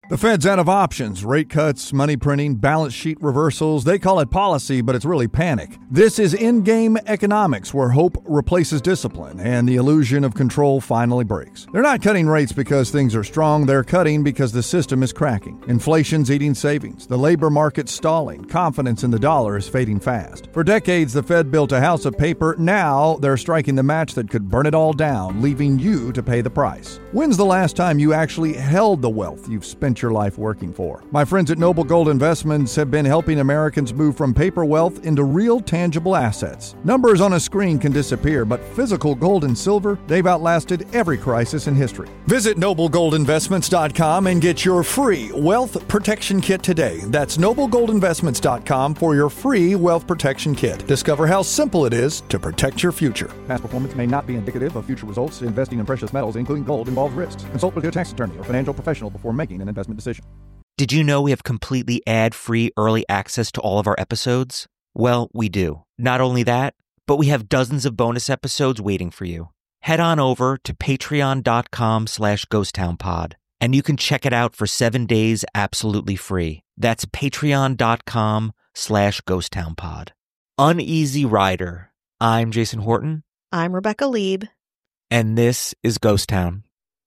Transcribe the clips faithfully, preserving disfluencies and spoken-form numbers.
The Fed's out of options. Rate cuts, money printing, balance sheet reversals. They call it policy, but it's really panic. This is in-game economics, where hope replaces discipline and the illusion of control finally breaks. They're not cutting rates because things are strong. They're cutting because the system is cracking. Inflation's eating savings. The labor market's stalling. Confidence in the dollar is fading fast. For decades, the Fed built a house of paper. Now they're striking the match that could burn it all down, leaving you to pay the price. When's the last time you actually held the wealth you've spent your life working for? My friends at Noble Gold Investments have been helping Americans move from paper wealth into real tangible assets. Numbers on a screen can disappear, but physical gold and silver, they've outlasted every crisis in history. Visit noble gold investments dot com and get your free wealth protection kit today. That's noble gold investments dot com for your free wealth protection kit. Discover how simple it is to protect your future. Past performance may not be indicative of future results. Investing in precious metals, including gold, involves risks. Consult with your tax attorney or financial professional before making an investment decision. Did you know we have completely ad-free early access to all of our episodes? Well, we do. Not only that, but we have dozens of bonus episodes waiting for you. Head on over to patreon.com slash ghosttownpod, and you can check it out for seven days absolutely free. That's patreon.com slash ghosttownpod. Uneasy Rider. I'm Jason Horton. I'm Rebecca Lieb. And this is Ghost Town.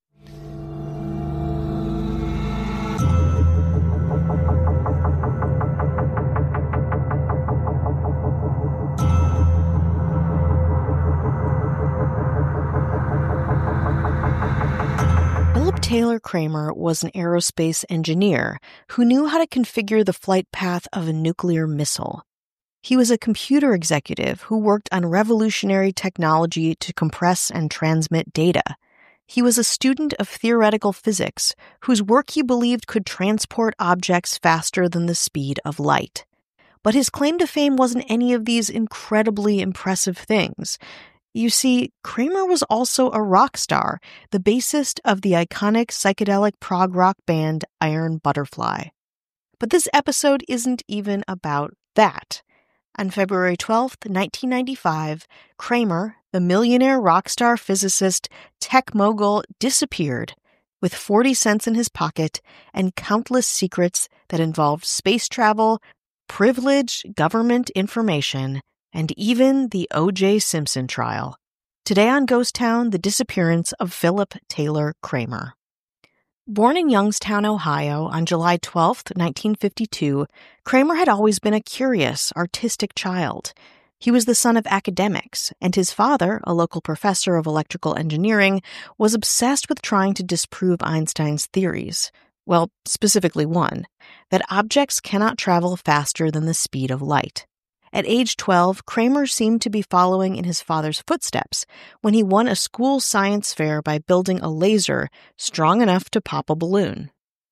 Philip Taylor Kramer was an aerospace engineer who knew how to configure the flight path of a nuclear missile. He was a computer executive who worked on revolutionary technology to compress and transmit data. He was a student of theoretical physics whose work he believed could transport objects faster than the speed of light. But his claim to fame wasn't any of these incredibly impressive things. You see, Kramer was also a rock star, the bassist of the iconic psychedelic prog rock band Iron Butterfly. But this episode isn't even about that. On February twelfth, nineteen ninety-five, Kramer, the millionaire rock star physicist, tech mogul, disappeared with forty cents in his pocket and countless secrets that involved space travel, privilege, government information, and even the O J Simpson trial. Today on Ghost Town, the disappearance of Philip Taylor Kramer. Born in Youngstown, Ohio, on July twelfth, nineteen fifty-two, Kramer had always been a curious, artistic child. He was the son of academics, and his father, a local professor of electrical engineering, was obsessed with trying to disprove Einstein's theories. Well, specifically one, that objects cannot travel faster than the speed of light. At age twelve, Kramer seemed to be following in his father's footsteps when he won a school science fair by building a laser strong enough to pop a balloon.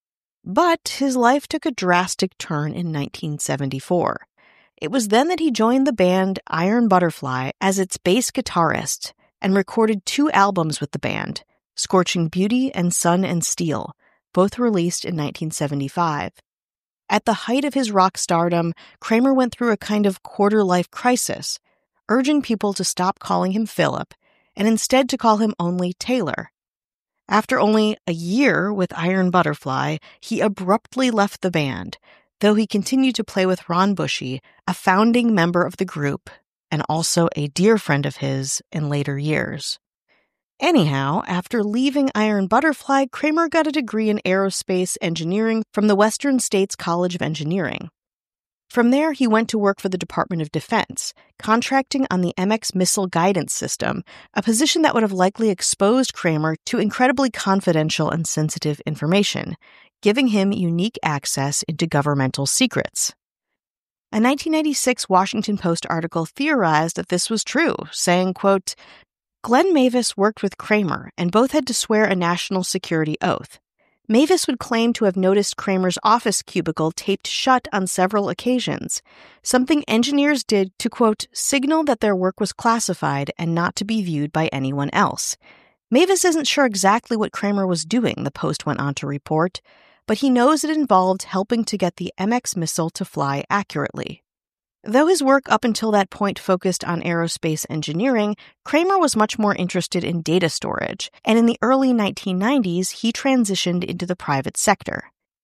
But his life took a drastic turn in nineteen seventy-four. It was then that he joined the band Iron Butterfly as its bass guitarist and recorded two albums with the band, Scorching Beauty and Sun and Steel, both released in nineteen seventy-five. At the height of his rock stardom, Kramer went through a kind of quarter-life crisis, urging people to stop calling him Philip and instead to call him only Taylor. After only a year with Iron Butterfly, he abruptly left the band, though he continued to play with Ron Bushy, a founding member of the group and also a dear friend of his in later years. Anyhow, after leaving Iron Butterfly, Kramer got a degree in aerospace engineering from the Western States College of Engineering. From there, he went to work for the Department of Defense, contracting on the M X missile guidance system, a position that would have likely exposed Kramer to incredibly confidential and sensitive information, giving him unique access into governmental secrets. A nineteen ninety-six Washington Post article theorized that this was true, saying, quote, Glenn Mavis worked with Kramer, and both had to swear a national security oath. Mavis would claim to have noticed Kramer's office cubicle taped shut on several occasions, something engineers did to, quote, signal that their work was classified and not to be viewed by anyone else. Mavis isn't sure exactly what Kramer was doing, the Post went on to report, but he knows it involved helping to get the M X missile to fly accurately. Though his work up until that point focused on aerospace engineering, Kramer was much more interested in data storage, and in the early nineteen nineties, he transitioned into the private sector.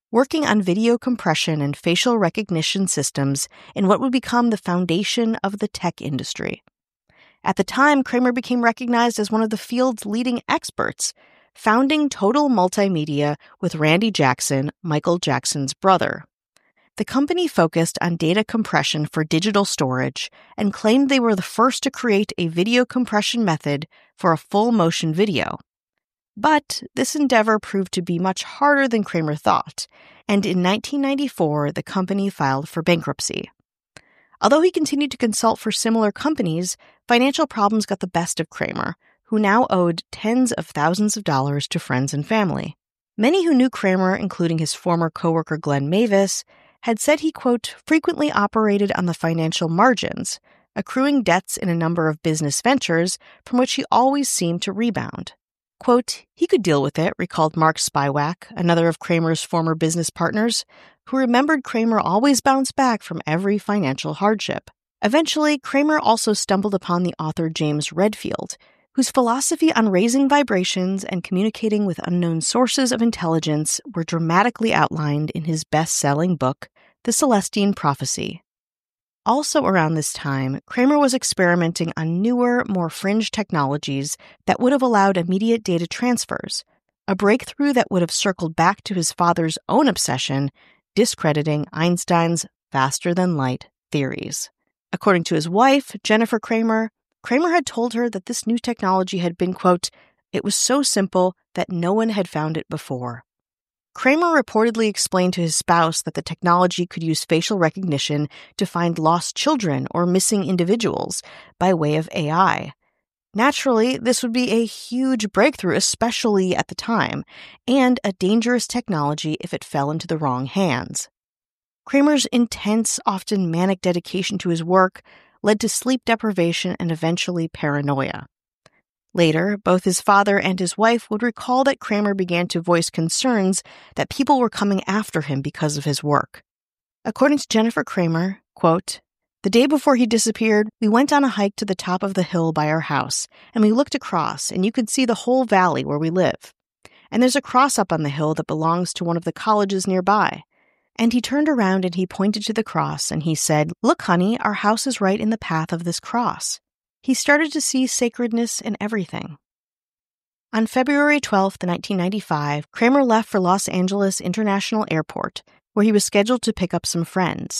working on video compression and facial recognition systems in what would become the foundation of the tech industry. At the time, Kramer became recognized as one of the field's leading experts, founding Total Multimedia with Randy Jackson, Michael Jackson's brother. The company focused on data compression for digital storage and claimed they were the first to create a video compression method for a full-motion video. But this endeavor proved to be much harder than Kramer thought, and in nineteen ninety-four, the company filed for bankruptcy. Although he continued to consult for similar companies, financial problems got the best of Kramer, who now owed tens of thousands of dollars to friends and family. Many who knew Kramer, including his former coworker Glenn Mavis, had said he, quote, frequently operated on the financial margins, accruing debts in a number of business ventures from which he always seemed to rebound. Quote, he could deal with it, recalled Mark Spywak, another of Kramer's former business partners, who remembered Kramer always bounced back from every financial hardship. Eventually, Kramer also stumbled upon the author James Redfield, whose philosophy on raising vibrations and communicating with unknown sources of intelligence were dramatically outlined in his best-selling book, The Celestine Prophecy. Also around this time, Kramer was experimenting on newer, more fringe technologies that would have allowed immediate data transfers, a breakthrough that would have circled back to his father's own obsession, discrediting Einstein's faster-than-light theories. According to his wife, Jennifer Kramer, Kramer had told her that this new technology had been, quote, it was so simple that no one had found it before. Kramer reportedly explained to his spouse that the technology could use facial recognition to find lost children or missing individuals by way of A I. Naturally, this would be a huge breakthrough, especially at the time, and a dangerous technology if it fell into the wrong hands. Kramer's intense, often manic dedication to his work led to sleep deprivation and eventually paranoia. Later, both his father and his wife would recall that Kramer began to voice concerns that people were coming after him because of his work. According to Jennifer Kramer, quote, the day before he disappeared, we went on a hike to the top of the hill by our house, and we looked across, and you could see the whole valley where we live. And there's a cross up on the hill that belongs to one of the colleges nearby. And he turned around and he pointed to the cross, and he said, look, honey, our house is right in the path of this cross. He started to see sacredness in everything. On February twelfth, nineteen ninety-five, Kramer left for Los Angeles International Airport, where he was scheduled to pick up some friends.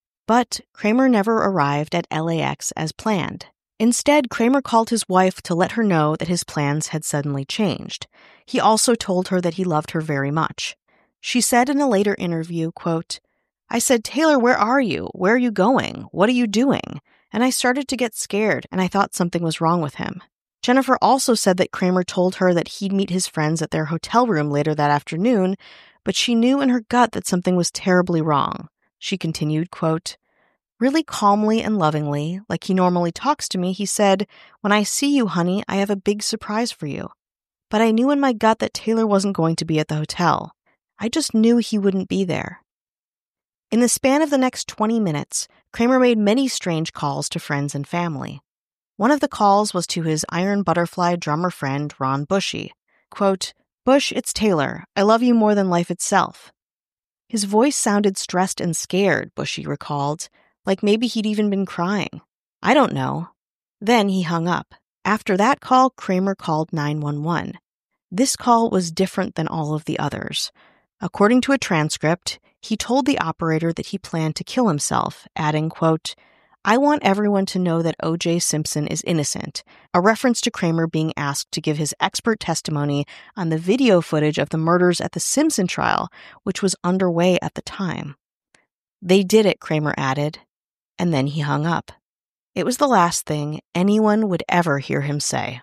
But Kramer never arrived at L A X as planned. Instead, Kramer called his wife to let her know that his plans had suddenly changed. He also told her that he loved her very much. She said in a later interview, quote, I said, Taylor, where are you? Where are you going? What are you doing? And I started to get scared, and I thought something was wrong with him. Jennifer also said that Kramer told her that he'd meet his friends at their hotel room later that afternoon, but she knew in her gut that something was terribly wrong. She continued, quote, really calmly and lovingly, like he normally talks to me, he said, when I see you, honey, I have a big surprise for you. But I knew in my gut that Taylor wasn't going to be at the hotel. I just knew he wouldn't be there. In the span of the next twenty minutes, Kramer made many strange calls to friends and family. One of the calls was to his Iron Butterfly drummer friend, Ron Bushy. Quote, Bush, it's Taylor. I love you more than life itself. His voice sounded stressed and scared, Bushy recalled, like maybe he'd even been crying. I don't know. Then he hung up. After that call, Kramer called nine one one. This call was different than all of the others. According to a transcript, he told the operator that he planned to kill himself, adding, quote, I want everyone to know that O J Simpson is innocent, a reference to Kramer being asked to give his expert testimony on the video footage of the murders at the Simpson trial, which was underway at the time. They did it, Kramer added, and then he hung up. It was the last thing anyone would ever hear him say.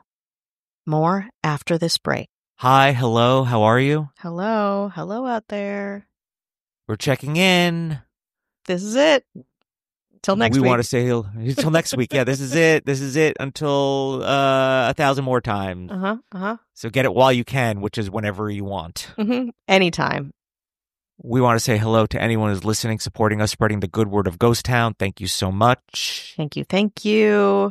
More after this break. Hi, hello, how are you? Hello, hello out there. We're checking in. This is it. Till next we week. We want to say until next week. Yeah, this is it. This is it until uh, a thousand more times. Uh-huh, uh-huh. So get it while you can, which is whenever you want. Mm-hmm. Anytime. We want to say hello to anyone who's listening, supporting us, spreading the good word of Ghost Town. Thank you so much. Thank you, thank you.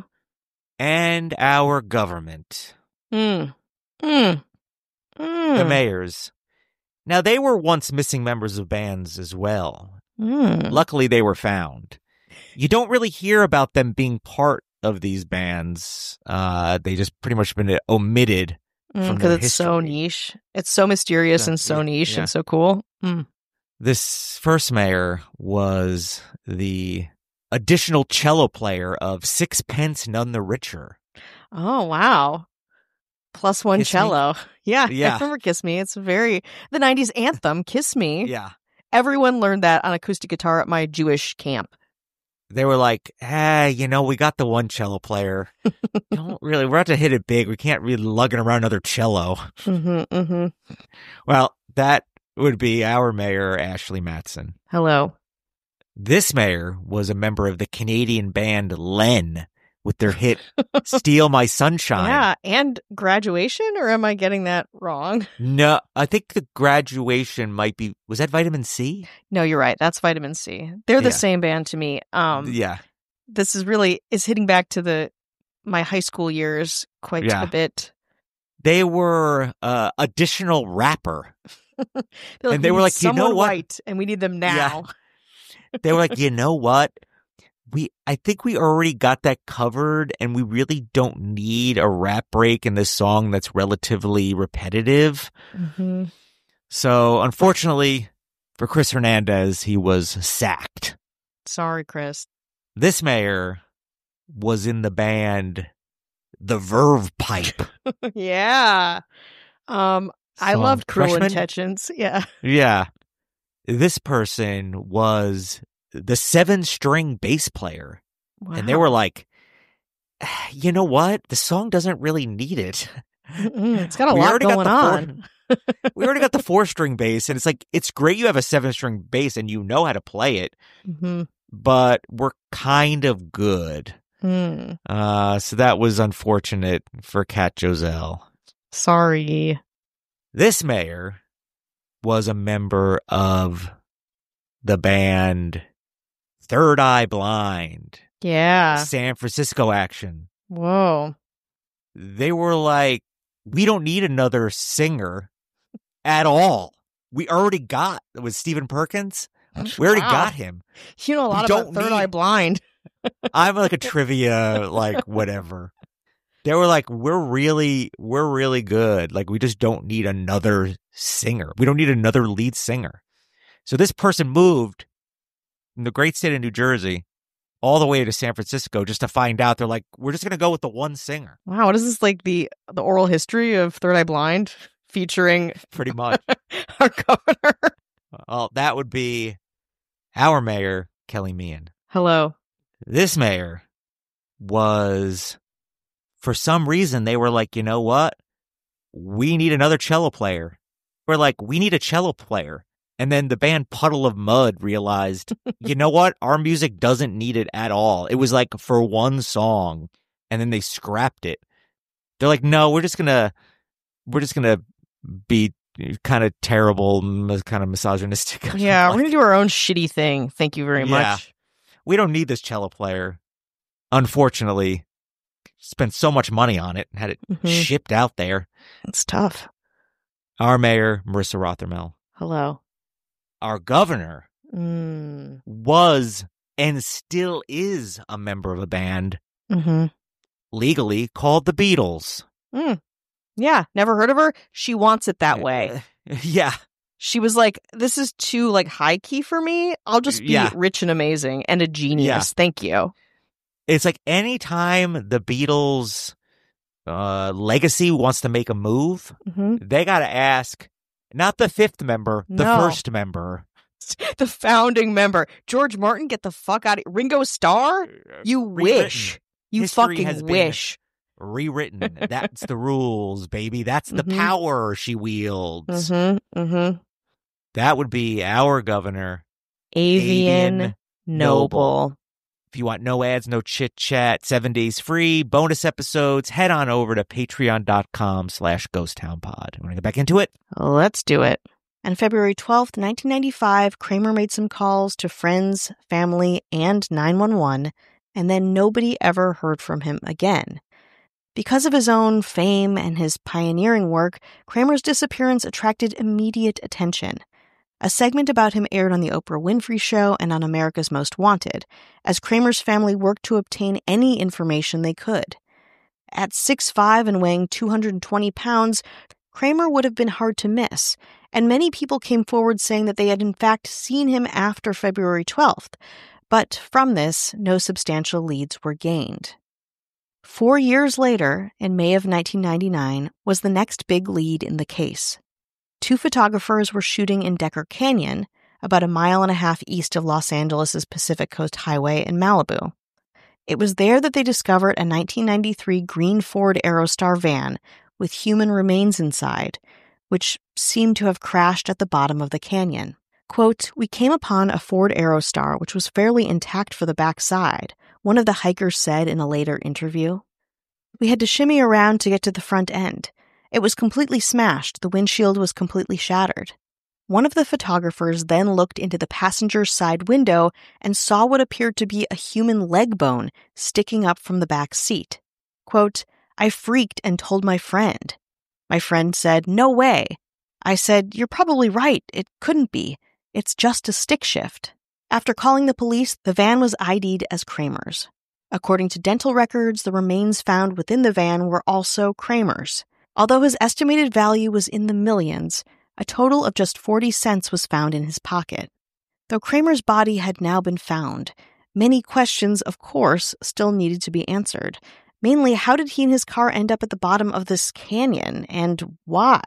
And our government. Mm. Mm. The mayors. Now, they were once missing members of bands as well. Mm. Luckily, they were found. You don't really hear about them being part of these bands. Uh, they just pretty much been omitted Mm, from because their it's so history. niche. It's so mysterious So, and so yeah, niche yeah. and so cool. Mm. This first mayor was the additional cello player of Sixpence None the Richer. Oh, wow. Plus one Kiss Me? cello. Yeah, Yeah. I remember Kiss Me. It's very, the nineties anthem, Kiss Me. Yeah. Everyone learned that on acoustic guitar at my Jewish camp. They were like, hey, you know, we got the one cello player. Don't really, we're about to hit it big. We can't really lugging around another cello. Mm-hmm, mm-hmm. Well, that would be our mayor, Ashley Matson. Hello. This mayor was a member of the Canadian band Len with their hit Steal My Sunshine. Yeah, and Graduation, or am I getting that wrong? No, I think the Graduation might be, was that Vitamin C? No, you're right. That's Vitamin C. They're the Yeah. same band to me. Um, yeah. This is really, is hitting back to the my high school years quite Yeah. a bit. They were uh, additional rapper. They're And they "We were need like, you know someone what? white, and we need them now. They were like, you know what? We, I think we already got that covered, and we really don't need a rap break in this song that's relatively repetitive. Mm-hmm. So, unfortunately for Chris Hernandez, he was sacked. Sorry, Chris. This mayor was in the band The Verve Pipe. Yeah. Um, I Song loved Cruel Freshman? Intentions. Yeah. Yeah. This person was the seven-string bass player. And they Wow. were like, you know what? The song doesn't really need it. Mm-mm, it's got a We lot already got going the on. We already got the four-string bass, and it's like, it's great you have a seven-string bass and you know how to play it, Mm-hmm. but we're kind of good. Hmm. Uh, so that was unfortunate for Kat Joselle. Sorry. This mayor was a member of the band Third Eye Blind, Yeah. San Francisco action. Whoa. They were like, we don't need another singer at all. We already got, it was Stephen Perkins. We already Wow. got him. You know a lot We about don't Third need- Eye Blind. I'm like a trivia, like whatever. They were like, we're really, we're really good. Like, we just don't need another singer. We don't need another lead singer. So this person moved from the great state of New Jersey all the way to San Francisco just to find out. They're like, we're just going to go with the one singer. Wow, what is this, like the the oral history of Third Eye Blind featuring Pretty much. our governor? Well, that would be our mayor, Kelly Meehan. Hello. This mayor was, for some reason, they were like, you know what? We need another cello player. We're like, we need a cello player. And then the band Puddle of Mud realized, you know what? Our music doesn't need it at all. It was like for one song, and then they scrapped it. They're like, no, we're just gonna, we're just gonna be kind of terrible, kind of misogynistic. Yeah, Like, we're gonna do our own shitty thing. Thank you very Yeah. much. we don't need this cello player. Unfortunately, spent so much money on it and had it Mhm. shipped out there. It's tough. Our mayor, Marissa Rothermel. Hello. Our governor Mm. was and still is a member of a band Mm-hmm. legally called the Beatles. Mm. Yeah, never heard of her. She wants it that way. Yeah. She was like, this is too like high key for me. I'll just be Yeah. rich and amazing and a genius. Yeah. Thank you. It's like anytime the Beatles uh, legacy wants to make a move, Mm-hmm. they got to ask not the fifth member, the No. first member. The founding member, George Martin, get the fuck out of Ringo Starr? You Rewritten. wish. You History has fucking been wish. Rewritten. That's the rules, baby. That's the Mhm. power she wields. Mm-hmm. Mm-hmm. That would be our governor. Avian, Avian Noble. If you want no ads, no chit chat, seven days free, bonus episodes, head on over to patreon.com slash ghosttownpod. Want to get back into it? Let's do it. On February twelfth, nineteen ninety-five, Kramer made some calls to friends, family, and nine one one, and then nobody ever heard from him again. Because of his own fame and his pioneering work, Kramer's disappearance attracted immediate attention. A segment about him aired on The Oprah Winfrey Show and on America's Most Wanted, as Kramer's family worked to obtain any information they could. At six foot five and weighing two hundred twenty pounds, Kramer would have been hard to miss, and many people came forward saying that they had in fact seen him after February twelfth, but from this, no substantial leads were gained. Four years later, in May of nineteen ninety-nine, was the next big lead in the case. Two photographers were shooting in Decker Canyon, about a mile and a half east of Los Angeles' Pacific Coast Highway in Malibu. It was there that they discovered a nineteen ninety-three green Ford Aerostar van with human remains inside, which seemed to have crashed at the bottom of the canyon. Quote, "We came upon a Ford Aerostar which was fairly intact for the backside," one of the hikers said in a later interview. "We had to shimmy around to get to the front end. It was completely smashed. The windshield was completely shattered." One of the photographers then looked into the passenger's side window and saw what appeared to be a human leg bone sticking up from the back seat. Quote, "I freaked and told my friend. My friend said, 'No way.' I said, 'You're probably right. It couldn't be. It's just a stick shift.'" After calling the police, the van was I D'd as Kramer's. According to dental records, the remains found within the van were also Kramer's. Although his estimated value was in the millions, a total of just forty cents was found in his pocket. Though Kramer's body had now been found, many questions, of course, still needed to be answered. Mainly, how did he and his car end up at the bottom of this canyon, and why?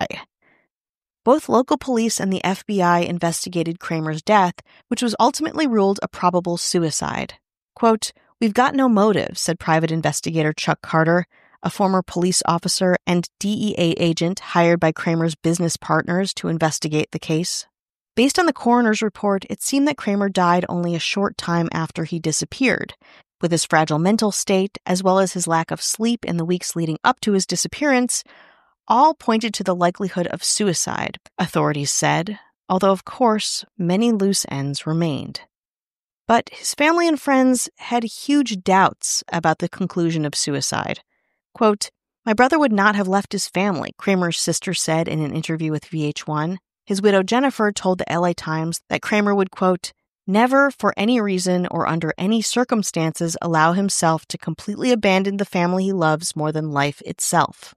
Both local police and the F B I investigated Kramer's death, which was ultimately ruled a probable suicide. Quote, "We've got no motive," said private investigator Chuck Carter, a former police officer and D E A agent hired by Kramer's business partners to investigate the case. Based on the coroner's report, it seemed that Kramer died only a short time after he disappeared. With his fragile mental state, as well as his lack of sleep in the weeks leading up to his disappearance, all pointed to the likelihood of suicide, authorities said, although of course many loose ends remained. But his family and friends had huge doubts about the conclusion of suicide. Quote, "My brother would not have left his family," Kramer's sister said in an interview with V H one. His widow Jennifer told the L A Times that Kramer would, quote, "never, for any reason or under any circumstances, allow himself to completely abandon the family he loves more than life itself."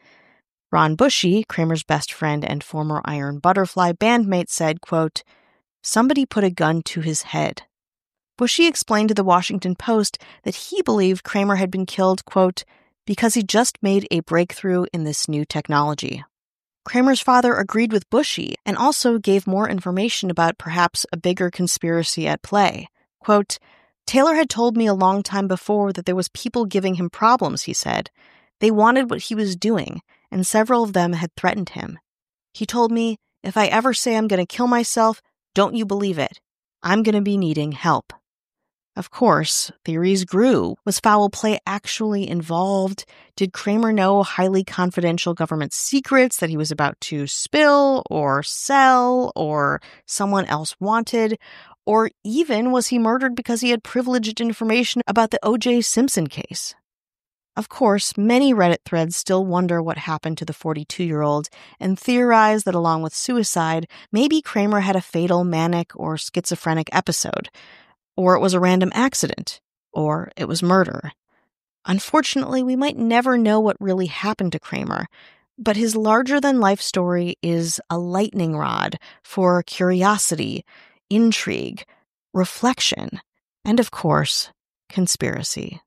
Ron Bushy, Kramer's best friend and former Iron Butterfly bandmate, said, quote, "Somebody put a gun to his head." Bushy explained to the Washington Post that he believed Kramer had been killed, quote, "because he just made a breakthrough in this new technology." Kramer's father agreed with Bushy and also gave more information about perhaps a bigger conspiracy at play. Quote, "Taylor had told me a long time before that there was people giving him problems," he said. "They wanted what he was doing, and several of them had threatened him. He told me, if I ever say I'm going to kill myself, don't you believe it. I'm going to be needing help." Of course, theories grew. Was foul play actually involved? Did Kramer know highly confidential government secrets that he was about to spill or sell or someone else wanted? Or even was he murdered because he had privileged information about the O J Simpson case? Of course, many Reddit threads still wonder what happened to the forty-two-year-old and theorize that along with suicide, maybe Kramer had a fatal manic or schizophrenic episode. Or it was a random accident, or it was murder. Unfortunately, we might never know what really happened to Kramer, but his larger-than-life story is a lightning rod for curiosity, intrigue, reflection, and, of course, conspiracy.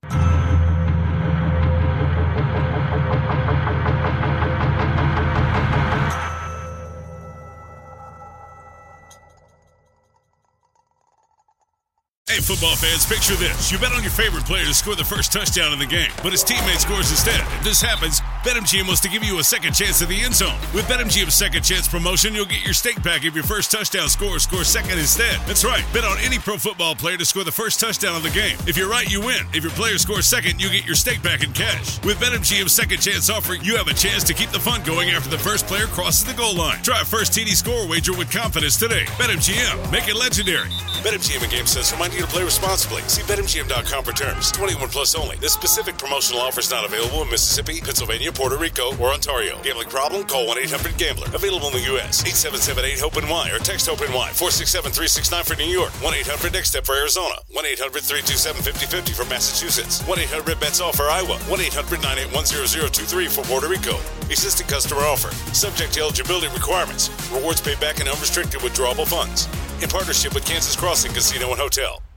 Hey, football fans, picture this. You bet on your favorite player to score the first touchdown in the game, but his teammate scores instead. If this happens, BetMGM wants to give you a second chance at the end zone. With BetMGM's second chance promotion, you'll get your stake back if your first touchdown scorer scores second instead. That's right. Bet on any pro football player to score the first touchdown of the game. If you're right, you win. If your player scores second, you get your stake back in cash. With BetMGM's second chance offer, you have a chance to keep the fun going after the first player crosses the goal line. Try a first T D score wager with confidence today. BetMGM. Make it legendary. BetMGM and GameSense remind you to play responsibly. See Bet M G M dot com for terms. twenty-one plus only. This specific promotional offer is not available in Mississippi, Pennsylvania, Puerto Rico, or Ontario. Gambling problem? Call one eight hundred gambler. Available in the U S eight seven seven eight hope N Y or text HOPE-NY four six seven three six nine for New York. one eight hundred next step for Arizona. one eight hundred three two seven five zero five zero for Massachusetts. one eight hundred bets all for Iowa. one eight hundred nine eight one zero zero two three for Puerto Rico. Existing customer offer. Subject to eligibility requirements. Rewards paid back in unrestricted withdrawable funds. In partnership with Kansas Crossing Casino and Hotel.